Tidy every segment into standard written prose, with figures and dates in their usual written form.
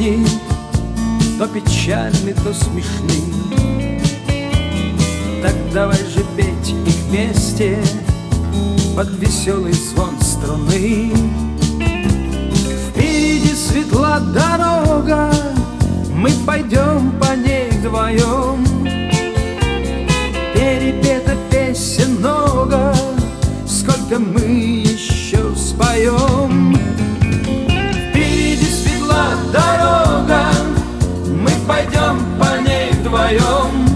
песни, то печальны, то смешны. Так давай же петь их вместе под веселый звон струны. Впереди светла дорога, мы пойдем по ней вдвоем. Перепета песен много, сколько мы еще споем. Впереди светла дорога, мы пойдем по ней вдвоем.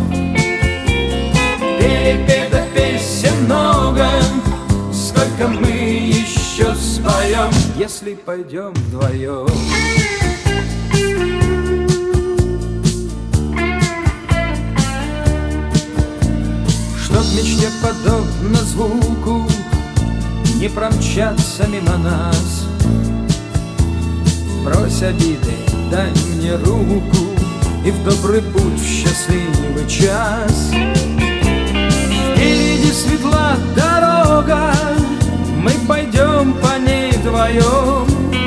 Перепета песен много, сколько мы еще споем, если пойдем вдвоем. Чтоб мечте подобно звуку не промчаться мимо нас, брось обиды, дай мне руку и в добрый путь, в счастливый час. Впереди светла дорога, мы пойдем по ней вдвоем.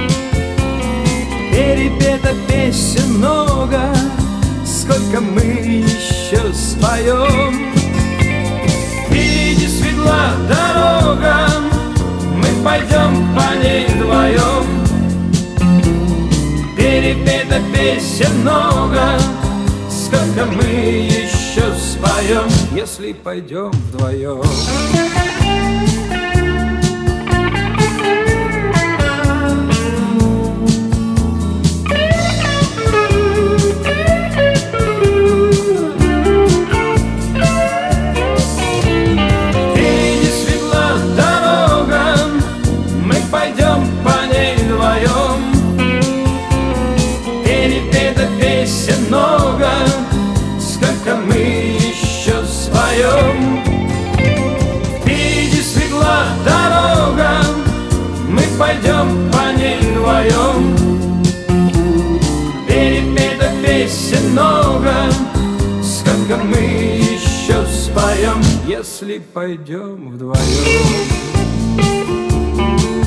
Перепета песен много, сколько мы еще споем. Впереди светла дорога, мы пойдем по ней вдвоем. Перепета песен много, сколько мы еще споем, если пойдем вдвоем. Впереди светла дорога, мы пойдем по ней вдвоем. Перепета песен много, сколько мы еще споем. Впереди светла дорога, мы пойдем по ней вдвоем. Перепета песен много, сколько мы еще споем, если пойдем вдвоем.